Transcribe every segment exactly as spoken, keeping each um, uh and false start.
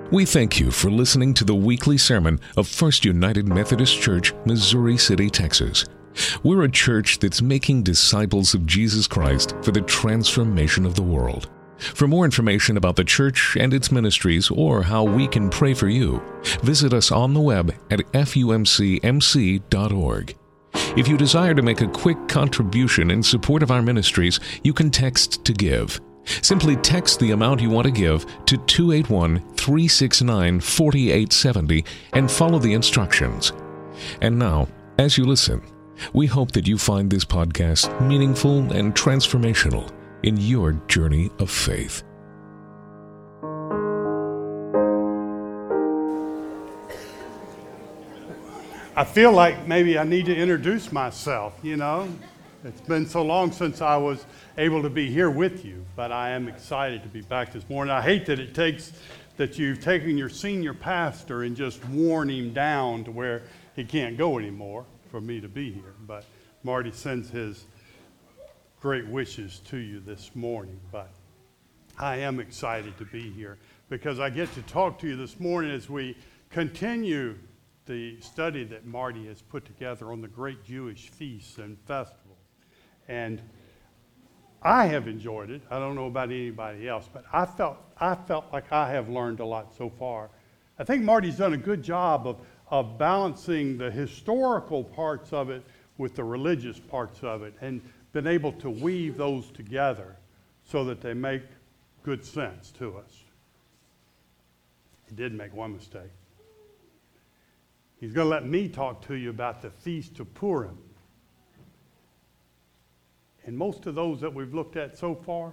We thank you for listening to the weekly sermon of First United Methodist Church, Missouri City, Texas. We're a church that's making disciples of Jesus Christ for the transformation of the world. For more information about the church and its ministries or how we can pray for you, visit us on the web at f u m c m c dot org. If you desire to make a quick contribution in support of our ministries, you can text to give. Simply text the amount you want to give to two eight one, three six nine, four eight seven zero and follow the instructions. And now, as you listen, we hope that you find this podcast meaningful and transformational in your journey of faith. I feel like maybe I need to introduce myself, you know. It's been so long since I was able to be here with you, but I am excited to be back this morning. I hate that it takes that you've taken your senior pastor and just worn him down to where he can't go anymore for me to be here. But Marty sends his great wishes to you this morning. But I am excited to be here because I get to talk to you this morning as we continue the study that Marty has put together on the great Jewish feasts and festivals. And I have enjoyed it. I don't know about anybody else, but I felt I felt like I have learned a lot so far. I think Marty's done a good job of, of balancing the historical parts of it with the religious parts of it and been able to weave those together so that they make good sense to us. He did make one mistake. He's going to let me talk to you about the Feast of Purim. And most of those that we've looked at so far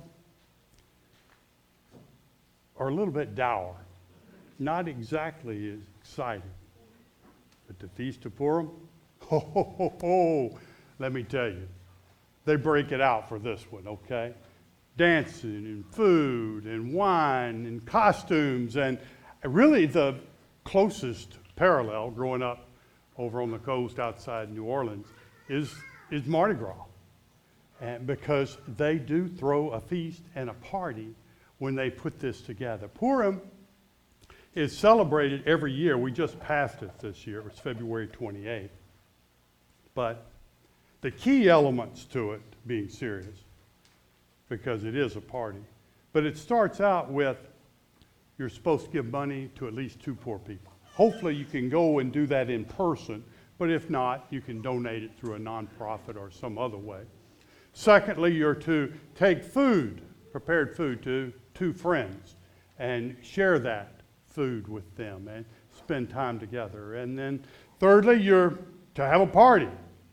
are a little bit dour, not exactly as exciting. But the Feast of Purim, ho, ho, ho, ho, let me tell you, they break it out for this one, okay? Dancing and food and wine and costumes, and really the closest parallel growing up over on the coast outside New Orleans is, is Mardi Gras. And because they do throw a feast and a party when they put this together. Purim is celebrated every year. We just passed it this year. It was February twenty-eighth. But the key elements to it, being serious, because it is a party, but it starts out with you're supposed to give money to at least two poor people. Hopefully you can go and do that in person, but if not, you can donate it through a nonprofit or some other way. Secondly, you're to take food, prepared food, to two friends and share that food with them and spend time together. And then thirdly, you're to have a party.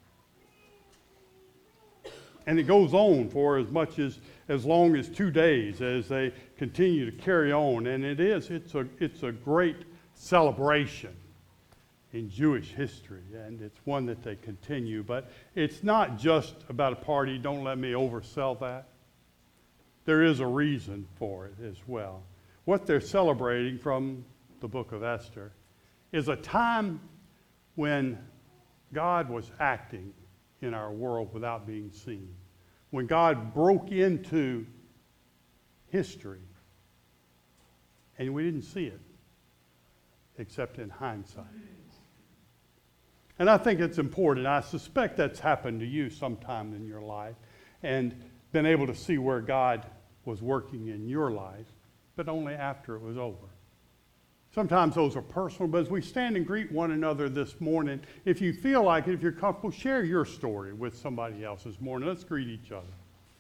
And it goes on for as much as as long as two days as they continue to carry on. And it is, it's a it's a great celebration in Jewish history, and it's one that they continue. But it's not just about a party. Don't let me oversell that. There is a reason for it as well. What they're celebrating from the book of Esther is a time when God was acting in our world without being seen. When God broke into history, and we didn't see it, except in hindsight. And I think it's important. I suspect that's happened to you sometime in your life and been able to see where God was working in your life, but only after it was over. Sometimes those are personal, but as we stand and greet one another this morning, if you feel like it, if you're comfortable, share your story with somebody else this morning. Let's greet each other.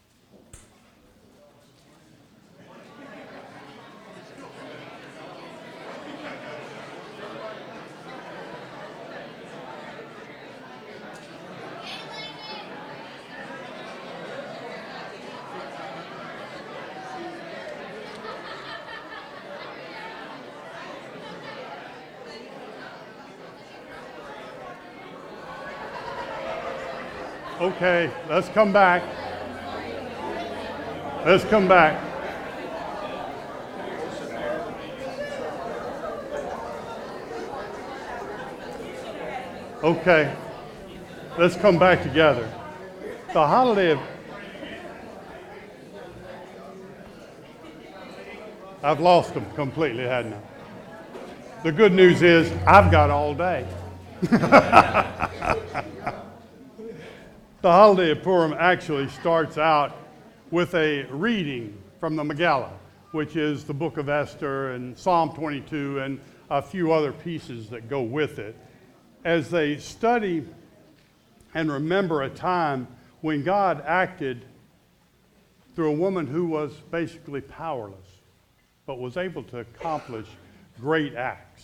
Okay, let's come back. Let's come back. Okay, let's come back together. The holiday of... I've lost them completely, hadn't I? The good news is I've got all day. The holiday of Purim actually starts out with a reading from the Megillah, which is the book of Esther and Psalm twenty-two and a few other pieces that go with it, as they study and remember a time when God acted through a woman who was basically powerless, but was able to accomplish great acts.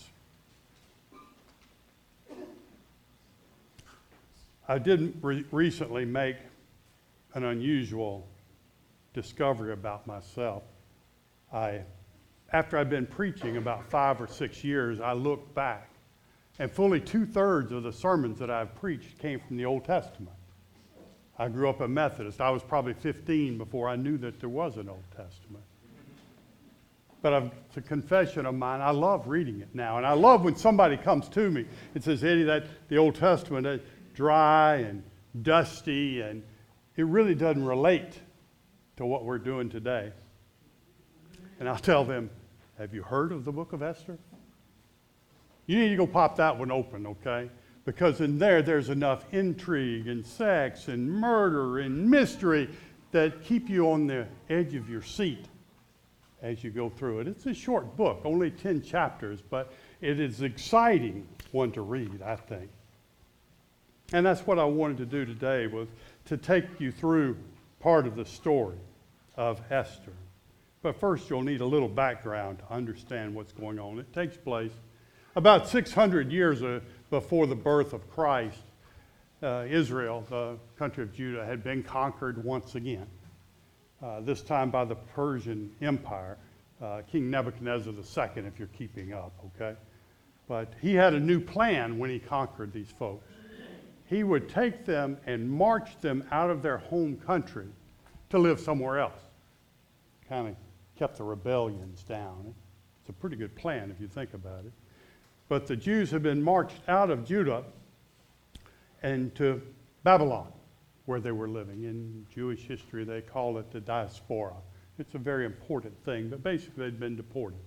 I did re- recently make an unusual discovery about myself. I, after I'd been preaching about five or six years, I looked back, and fully two-thirds of the sermons that I've preached came from the Old Testament. I grew up a Methodist. I was probably fifteen before I knew that there was an Old Testament. But I've, it's a confession of mine. I love reading it now, and I love when somebody comes to me and says, "Eddie, that the Old Testament is dry and dusty, and it really doesn't relate to what we're doing today." And I'll tell them, "Have you heard of the book of Esther? You need to go pop that one open, okay? Because in there, there's enough intrigue and sex and murder and mystery that keep you on the edge of your seat as you go through it." It's a short book, only ten chapters, but it is an exciting one to read, I think. And that's what I wanted to do today, was to take you through part of the story of Esther. But first, you'll need a little background to understand what's going on. It takes place about six hundred years uh, before the birth of Christ. Uh, Israel, the country of Judah, had been conquered once again, uh, this time by the Persian Empire, uh, King Nebuchadnezzar the Second, if you're keeping up, okay? But he had a new plan when he conquered these folks. He would take them and march them out of their home country to live somewhere else. Kind of kept the rebellions down. It's a pretty good plan if you think about it. But the Jews have been marched out of Judah and to Babylon, where they were living. In Jewish history, they call it the diaspora. It's a very important thing, but basically they'd been deported.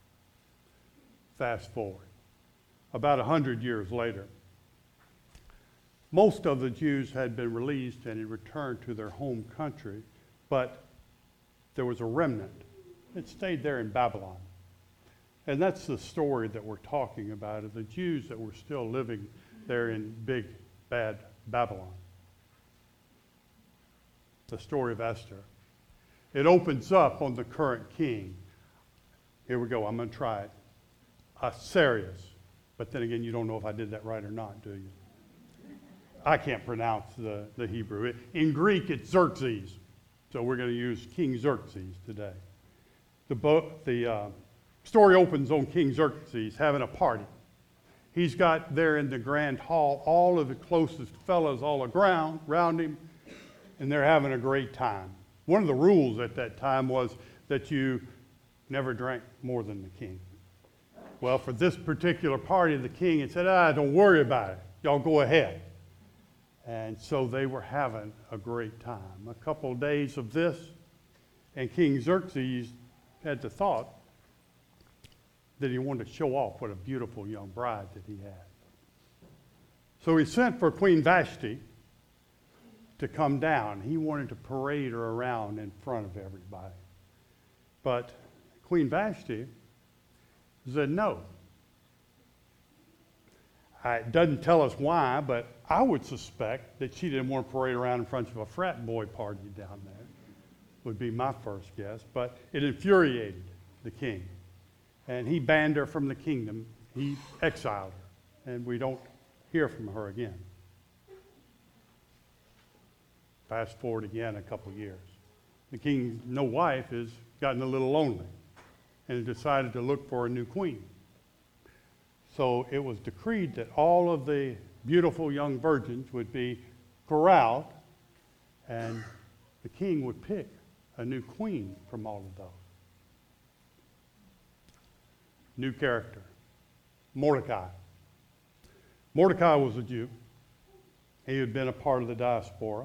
Fast forward. About a hundred years later, most of the Jews had been released and had returned to their home country, but there was a remnant that stayed there in Babylon. And that's the story that we're talking about, of the Jews that were still living there in big, bad Babylon. The story of Esther. It opens up on the current king. Here we go, I'm going to try it. Asarius. But then again, you don't know if I did that right or not, do you? I can't pronounce the, the Hebrew. In Greek, it's Xerxes. So we're going to use King Xerxes today. The, bo- the uh, story opens on King Xerxes having a party. He's got there in the grand hall all of the closest fellows all around, around him, and they're having a great time. One of the rules at that time was that you never drank more than the king. Well, for this particular party, the king had said, ah, don't worry about it. Y'all go ahead. And so they were having a great time. A couple of days of this, and King Xerxes had the thought that he wanted to show off what a beautiful young bride that he had. So he sent for Queen Vashti to come down. He wanted to parade her around in front of everybody. But Queen Vashti said no. It doesn't tell us why, but I would suspect that she didn't want to parade around in front of a frat boy party down there, would be my first guess. But it infuriated the king, and he banned her from the kingdom. He exiled her, and we don't hear from her again. Fast forward again a couple years. The king's no wife has gotten a little lonely and decided to look for a new queen. So it was decreed that all of the beautiful young virgins would be corralled, and the king would pick a new queen from all of those. New character, Mordecai. Mordecai was a Jew. He had been a part of the diaspora.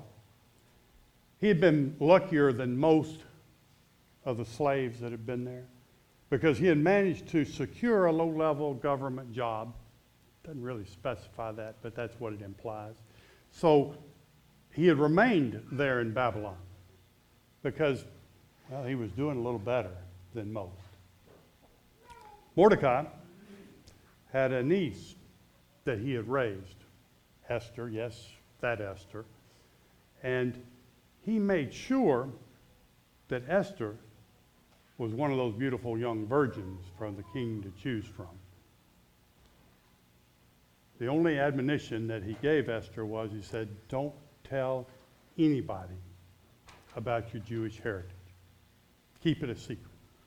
He had been luckier than most of the slaves that had been there, because he had managed to secure a low-level government job. Doesn't really specify that, but that's what it implies. So he had remained there in Babylon because, well, he was doing a little better than most. Mordecai had a niece that he had raised, Esther, yes, that Esther, and he made sure that Esther was one of those beautiful young virgins for the king to choose from. The only admonition that he gave Esther was, he said, don't tell anybody about your Jewish heritage. Keep it a secret.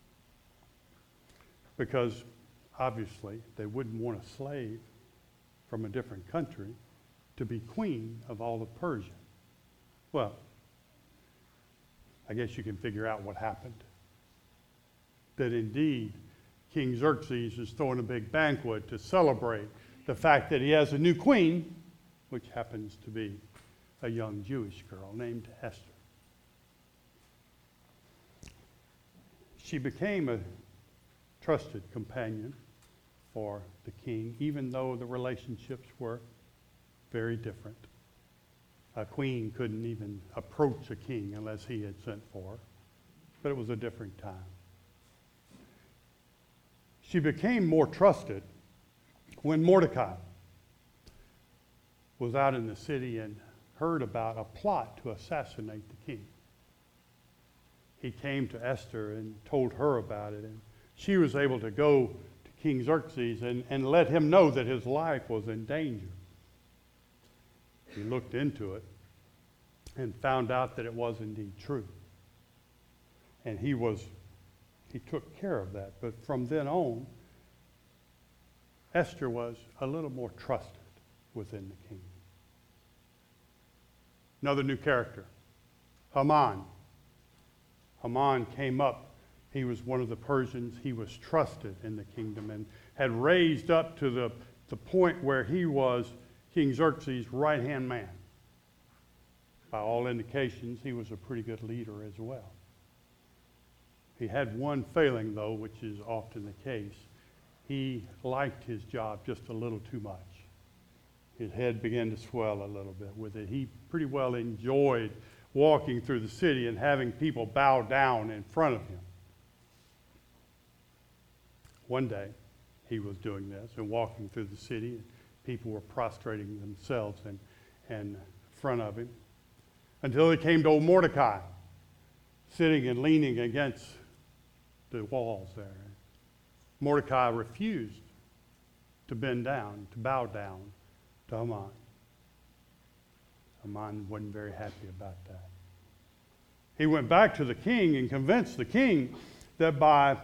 Because obviously they wouldn't want a slave from a different country to be queen of all of Persia. Well, I guess you can figure out what happened. That indeed, King Xerxes is throwing a big banquet to celebrate the fact that he has a new queen, which happens to be a young Jewish girl named Esther. She became a trusted companion for the king, even though the relationships were very different. A queen couldn't even approach a king unless he had sent for her, but it was a different time. She became more trusted when Mordecai was out in the city and heard about a plot to assassinate the king. He came to Esther and told her about it, and she was able to go to King Xerxes and, and let him know that his life was in danger. He looked into it and found out that it was indeed true. And he was, he took care of that. But from then on, Esther was a little more trusted within the kingdom. Another new character, Haman. Haman came up. He was one of the Persians. He was trusted in the kingdom and had raised up to the, the point where he was King Xerxes' right-hand man. By all indications, he was a pretty good leader as well. He had one failing, though, which is often the case. He liked his job just a little too much. His head began to swell a little bit with it. He pretty well enjoyed walking through the city and having people bow down in front of him. One day, he was doing this and walking through the city, and people were prostrating themselves in, in front of him, until he came to old Mordecai, sitting and leaning against the walls there. Mordecai refused to bend down, to bow down to Haman. Haman wasn't very happy about that. He went back to the king and convinced the king that by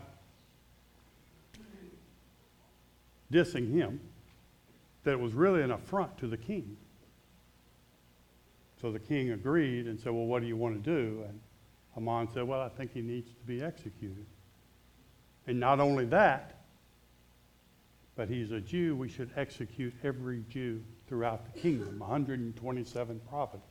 dissing him, that it was really an affront to the king. So the king agreed and said, well, what do you want to do? And Haman said, well, I think he needs to be executed. And not only that, but he's a Jew, we should execute every Jew throughout the kingdom, one hundred twenty-seven provinces.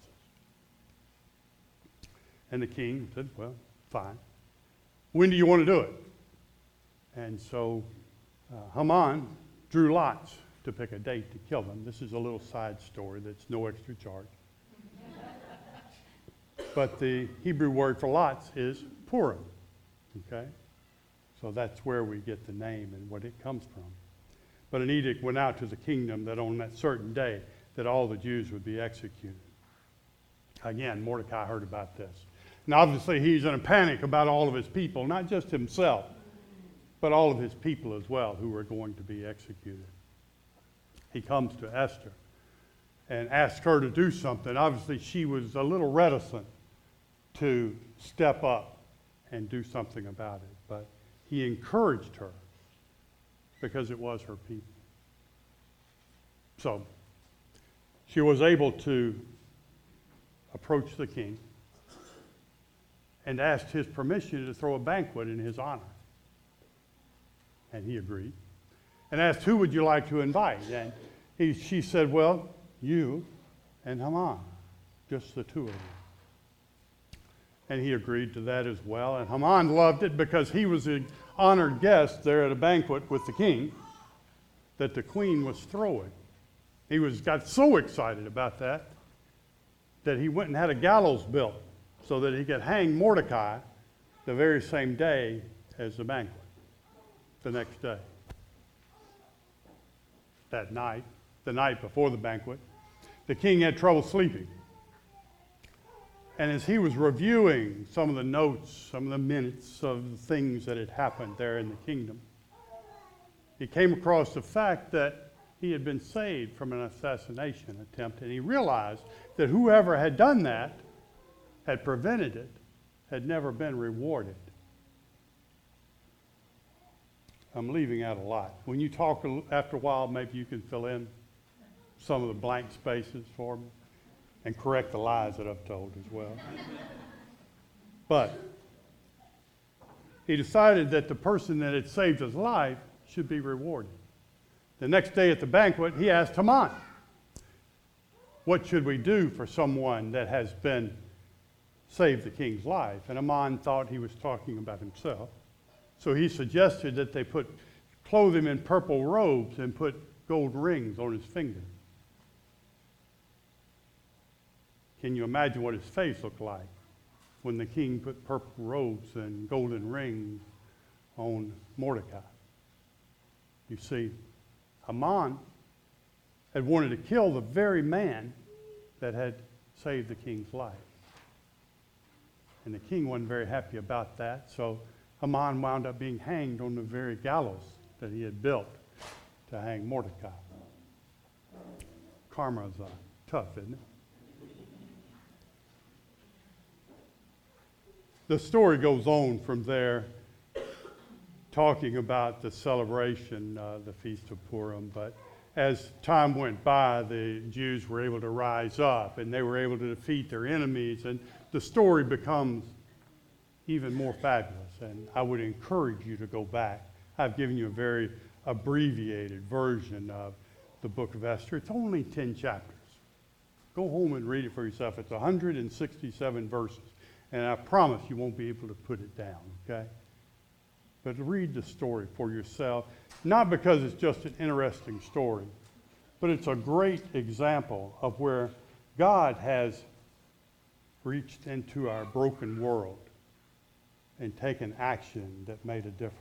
And the king said, well, fine. When do you want to do it? And so uh, Haman drew lots to pick a date to kill them. This is a little side story that's no extra charge. But the Hebrew word for lots is Purim, okay? So that's where we get the name and what it comes from. But an edict went out to the kingdom that on that certain day that all the Jews would be executed. Again, Mordecai heard about this. And obviously he's in a panic about all of his people, not just himself, but all of his people as well who were going to be executed. He comes to Esther and asks her to do something. Obviously she was a little reticent to step up and do something about it, but he encouraged her because it was her people. So she was able to approach the king and asked his permission to throw a banquet in his honor. And he agreed. And asked, who would you like to invite? And he, she said, well, you and Haman, just the two of you. And he agreed to that as well. And Haman loved it because he was a, honored guest there at a banquet with the king that the queen was throwing. He was got so excited about that that he went and had a gallows built so that he could hang Mordecai the very same day as the banquet, the next day. That night, the night before the banquet, the king had trouble sleeping. And as he was reviewing some of the notes, some of the minutes of the things that had happened there in the kingdom, he came across the fact that he had been saved from an assassination attempt, and he realized that whoever had done that, had prevented it, had never been rewarded. I'm leaving out a lot. When you talk after a while, maybe you can fill in some of the blank spaces for me and correct the lies that I've told as well. But he decided that the person that had saved his life should be rewarded. The next day at the banquet, he asked Haman, what should we do for someone that has been saved the king's life? And Haman thought he was talking about himself. So he suggested that they put, clothe him in purple robes and put gold rings on his fingers. Can you imagine what his face looked like when the king put purple robes and golden rings on Mordecai? You see, Haman had wanted to kill the very man that had saved the king's life. And the king wasn't very happy about that, so Haman wound up being hanged on the very gallows that he had built to hang Mordecai. Karma's uh, tough, isn't it? The story goes on from there, talking about the celebration, uh, the Feast of Purim, but as time went by, the Jews were able to rise up, and they were able to defeat their enemies, and the story becomes even more fabulous, and I would encourage you to go back. I've given you a very abbreviated version of the book of Esther. It's only ten chapters. Go home and read it for yourself. It's one hundred sixty-seven verses, and I promise you won't be able to put it down, okay? But read the story for yourself, not because it's just an interesting story, but it's a great example of where God has reached into our broken world and taken action that made a difference.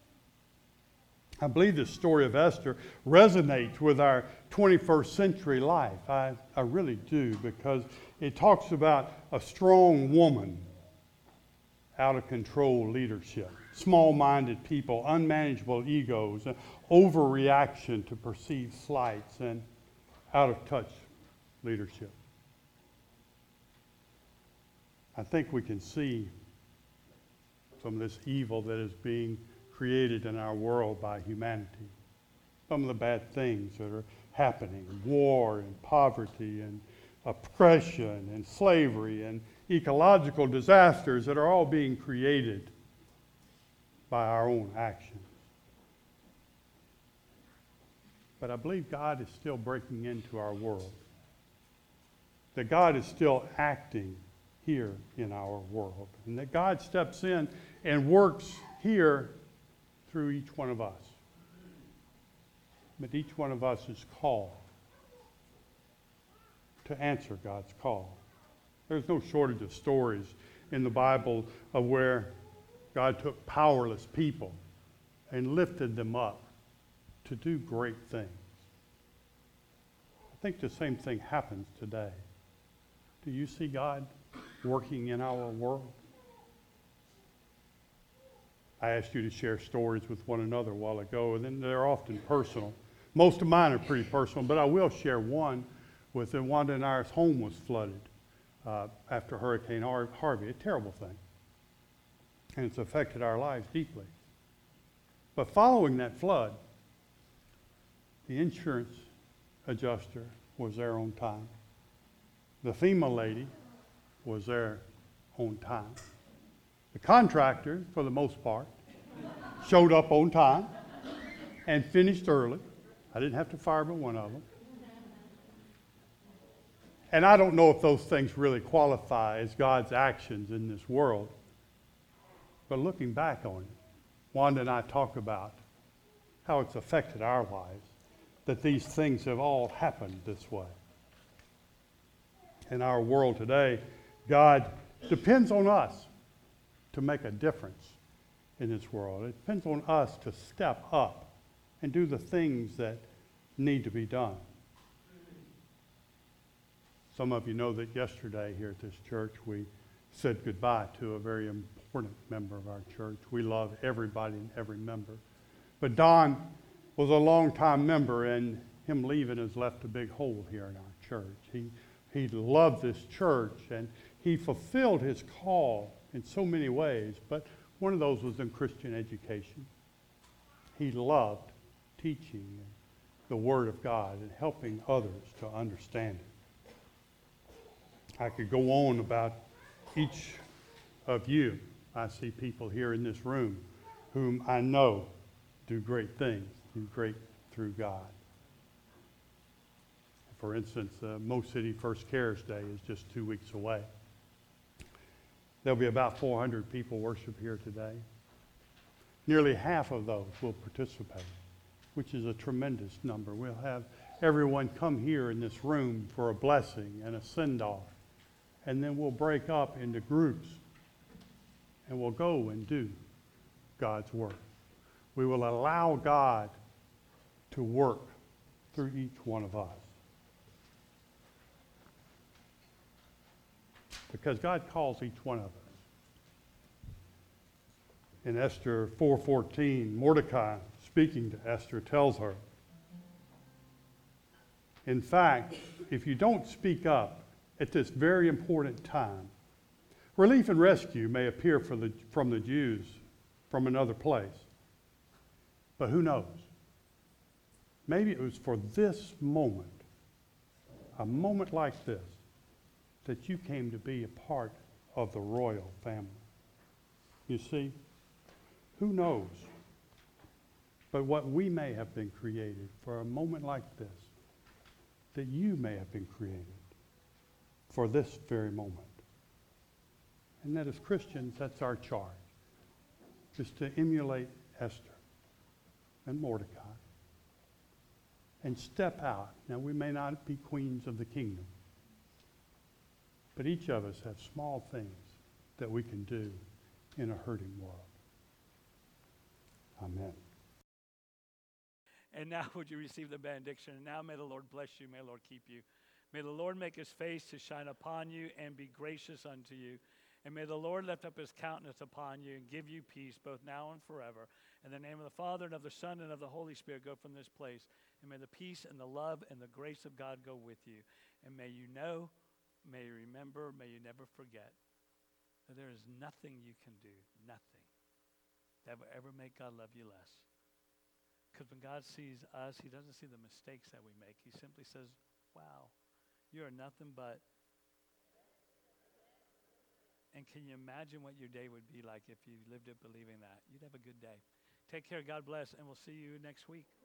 I believe the story of Esther resonates with our twenty-first century life. I, I really do, because it talks about a strong woman, out of control leadership, small-minded people, unmanageable egos, overreaction to perceived slights, and out-of-touch leadership. I think we can see some of this evil that is being created in our world by humanity. Some of the bad things that are happening, war and poverty and oppression and slavery and ecological disasters that are all being created by our own actions. But I believe God is still breaking into our world. That God is still acting here in our world. And that God steps in and works here through each one of us. But each one of us is called to answer God's call. There's no shortage of stories in the Bible of where God took powerless people and lifted them up to do great things. I think the same thing happens today. Do you see God working in our world? I asked you to share stories with one another a while ago, and then they're often personal. Most of mine are pretty personal, but I will share one with the Wanda and I's home was flooded uh, after Hurricane Har- Harvey, a terrible thing. And it's affected our lives deeply. But following that flood, the insurance adjuster was there on time. The FEMA lady was there on time. The contractor, for the most part, showed up on time and finished early. I didn't have to fire but one of them. And I don't know if those things really qualify as God's actions in this world. But looking back on it, Wanda and I talk about how it's affected our lives, that these things have all happened this way. In our world today, God depends on us to make a difference in this world. It depends on us to step up and do the things that need to be done. Some of you know that yesterday here at this church we said goodbye to a very important member of our church. We love everybody and every member. But Don was a longtime member, and him leaving has left a big hole here in our church. He, he loved this church, and he fulfilled his call in so many ways, but one of those was in Christian education. He loved teaching the Word of God and helping others to understand it. I could go on about each of you. I see people here in this room whom I know do great things, do great through God. For instance, uh, Mo City First Cares Day is just two weeks away. There'll be about four hundred people worship here today. Nearly half of those will participate, which is a tremendous number. We'll have everyone come here in this room for a blessing and a send-off, and then we'll break up into groups, and we'll go and do God's work. We will allow God to work through each one of us. Because God calls each one of us. In Esther four fourteen, Mordecai, speaking to Esther, tells her, in fact, if you don't speak up at this very important time, relief and rescue may appear for the, from the Jews from another place. But who knows? Maybe it was for this moment, a moment like this, that you came to be a part of the royal family. You see, who knows? But what we may have been created for a moment like this, that you may have been created for this very moment. And that as Christians, that's our charge, is to emulate Esther and Mordecai and step out. Now, we may not be queens of the kingdom, but each of us have small things that we can do in a hurting world. Amen. And now would you receive the benediction? And now may the Lord bless you, may the Lord keep you. May the Lord make his face to shine upon you and be gracious unto you. And may the Lord lift up his countenance upon you and give you peace both now and forever. In the name of the Father, and of the Son, and of the Holy Spirit, go from this place. And may the peace and the love and the grace of God go with you. And may you know, may you remember, may you never forget that there is nothing you can do, nothing, that will ever make God love you less. Because when God sees us, he doesn't see the mistakes that we make. He simply says, wow, you are nothing but. And can you imagine what your day would be like if you lived it believing that? You'd have a good day. Take care. God bless. And we'll see you next week.